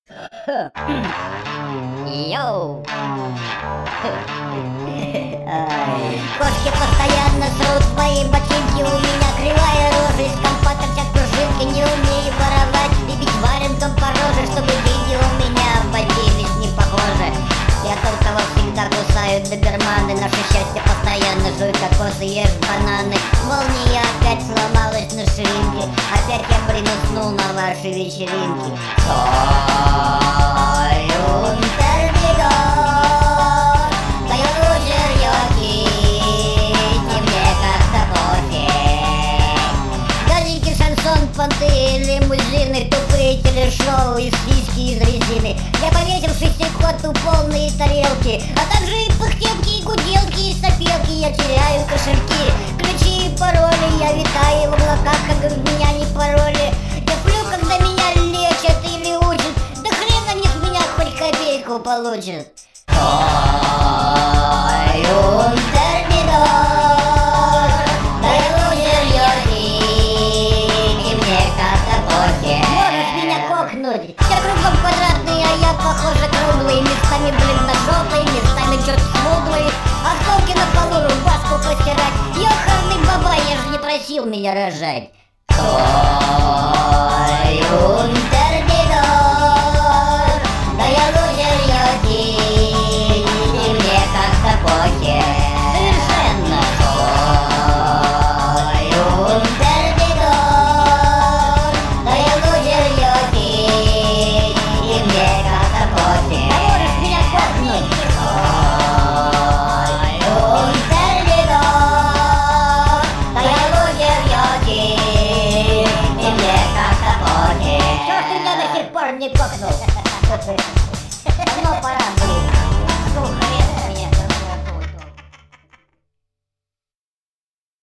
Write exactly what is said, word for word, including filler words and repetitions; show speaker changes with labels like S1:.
S1: Йоу! Кошки постоянно срут мои ботинки. У меня кривая рожа, из компа торчат пружинки. Не умею воровать и бить варенком по роже, чтобы деньги у меня водились не похоже. Я только во всегда кусаю доберманы. Наше счастье постоянно жует кокосы, ешь бананы. Молния опять сломалась на ширинке. Опять я, блин, уснул на вашей вечеринке. Soy un perdedor, да я лузер, йоки, и мне как-то пофиг. Газики, шансон, понты, лимузины, тупые телешоу и сиськи из резины. Я повесил шестиход у полные тарелки, а также и пыхтелки, и гуделки, и сопелки. Я теряю кошельки, ключи и пароли. Я витаю в облаках, как в меня не пароли. Я плю, когда меня лечат или учат. Да хрен на них меня хоть копейку получат. Ой, un perdedor, да я лузер, йоки, и мне как-то пофиг. Можешь меня кокнуть, все кругом квадратные, а я похоже круглый. Местами, блин, на желтый, местами черт смуглый. Осколки на полу, рубашку постирать. Ёхарный бабай, я же не просил меня рожать. Soy un perdedor, да я лузер, йоки, и мне как-то пофиг. Совершенно. Soy un perdedor, да я лузер, йоки, и мне как-то пофиг. Да можешь меня кокнуть. Soy un perdedor, да я лузер, йоки, и мне как-то пофиг. Чё ж ты меня до сих пор не кокнул? Давно пора, блин.